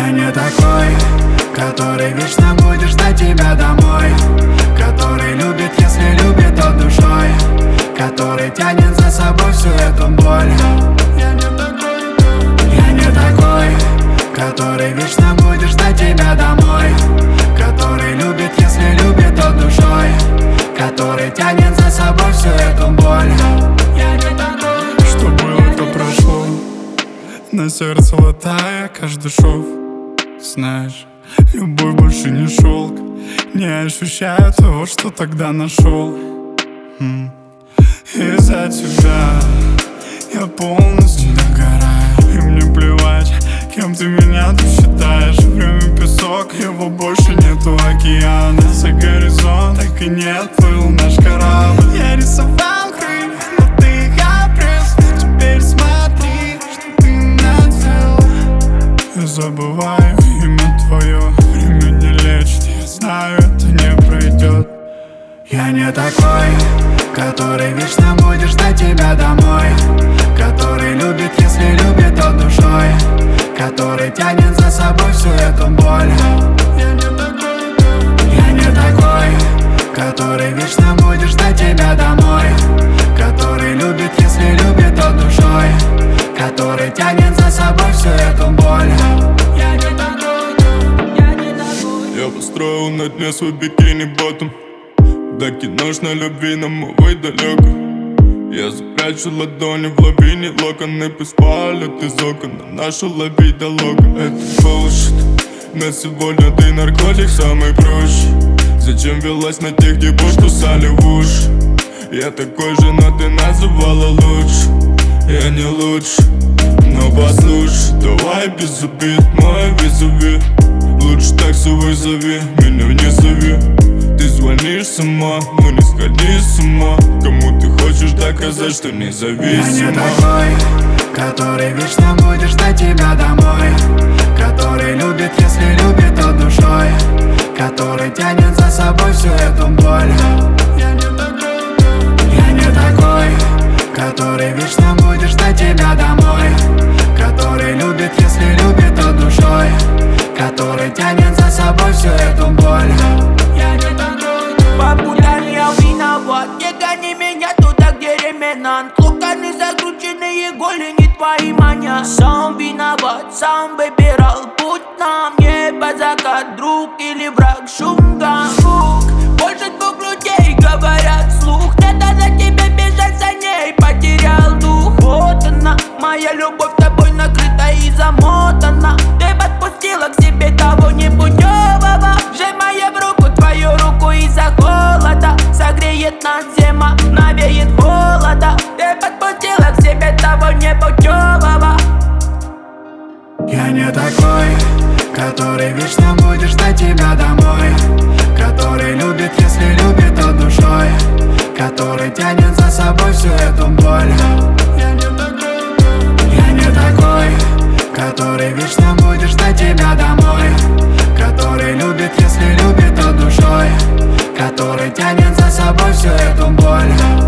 Я не такой, который вечно будет ждать тебя домой, который любит, если любит от душой, который тянет за собой всю эту боль. Я не такой, который вечно будет ждать тебя домой, который любит, если любит от душой, который тянет за собой всю эту боль. Я не такой. Что было, то прошло. На сердце латая каждый шов. Знаешь, любовь больше не шелк. Не ощущаю того, что тогда нашел. Из-за тебя я полностью догораю. И мне плевать, кем ты меня тут считаешь. Время песок, его больше нету океана. За горизонт так и не отплыл наш корабль. Я рисовал крылья, но ты их обрез. Теперь смотри, что ты надел. Я забываю имя твое, время не лечит. Я знаю, это не пройдет. Я не такой, который вечно будет ждать тебя домой, который любит, если любит от душой, который тянет за собой всю эту боль. Я не такой, который вечно будет ждать тебя домой, который любит, если любит от душой, который тянет за собой всю эту боль. Я не такой. Я построил на дне свой бикини-ботом. До киношной любви нам, увы, далеко. Я запрячу ладони в лавине, локоны пусть палят из окон, на нашу лови до локон. Это bullshit. На сегодня ты наркотик самый проще. Зачем велась на тех, где будь кусали в уши? Я такой же, но ты называла лучше. Я не лучше, но послушай, давай без обид, мой визави. Лучше такси вызови, меня не зови. Ты звонишь сама, но не сходи с ума. Кому ты хочешь доказать, что независима. Я не такой, который вечно будет ждать тебя домой, который любит, если любит от душой, который тянет за собой всю эту боль. Я не такой, который вечно будет ждать тебя домой, который любит, если любит от душой, который тянет за собой всю эту боль. Я не такой. Попутал я виноват, не гони меня туда, где ремена. Луканы закрученные голени твои маня. Сам виноват, сам выбирал путь нам. Небо, закат, друг или враг, шумка. Больше двух людей говорят вслух. Надо за тебя бежать, за ней потерял дух. Вот она, моя любовь тобой накрыта и замотана. Ты подпустила к себе того непутевого, сжимая в руку твою руку из-за холода. Согреет нас зима, навеет холода. Ты подпустила к себе того непутевого. Я не такой, который вечно будет ждать тебя домой, который любит, если любит от душой, который тянет за собой всю эту боль. Я не такой, который вечно будет ждать тебя домой, который любит, если любит от душой, который тянет за собой всю эту боль.